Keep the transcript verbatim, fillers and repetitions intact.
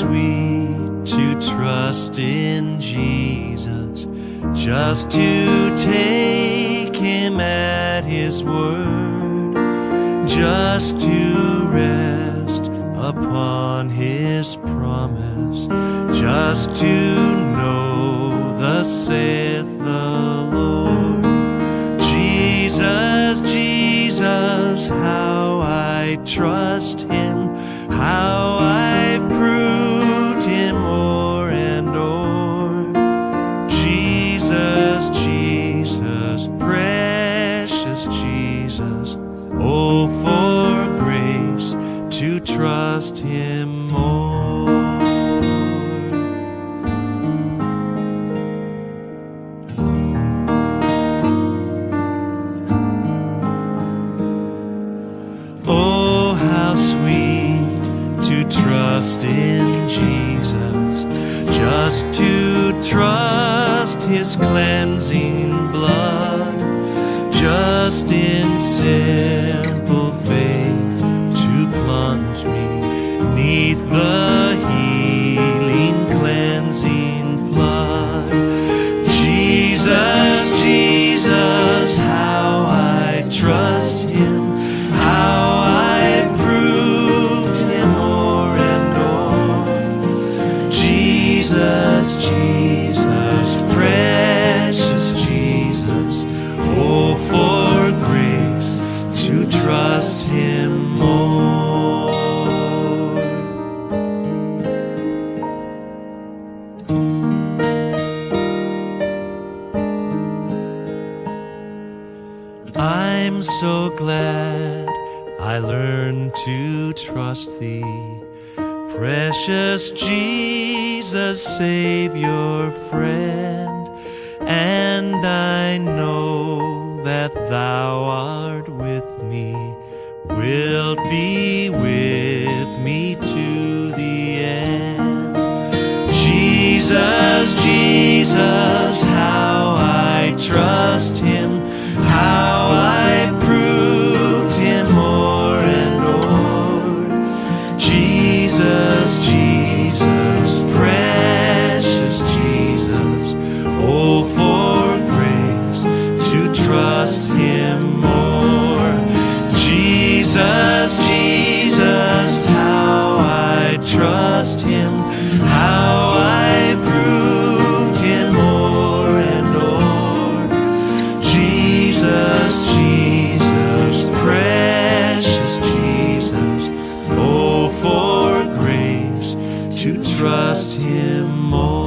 sweet to trust in Jesus, just to take him at his word, just to rest upon his promise, just to know thus saith the Lord. Jesus, Jesus, how I trust him, how I've proved him o'er and o'er. Jesus, Jesus, precious Jesus, oh, for grace to trust him more. Oh, how sweet to trust in Jesus, just to trust his cleansing blood, just in simple faith to plunge me neath the healing cleansing flood. Jesus, Jesus, how I trust him, how I've proved him o'er and o'er. Jesus, Jesus, precious Jesus, oh, for grace to trust him more. I'm so glad I learned to trust thee, precious Jesus, Savior, friend, and I know that thou art with me, wilt be with me to the end. Jesus, Jesus, how I trust him, how I proved him o'er and o'er. Jesus, Jesus, precious Jesus, oh, for grace to trust him more. Jesus, Jesus, how I trust him, how I proved him o'er and o'er. Jesus, Jesus, precious Jesus, oh, for grace to trust him more.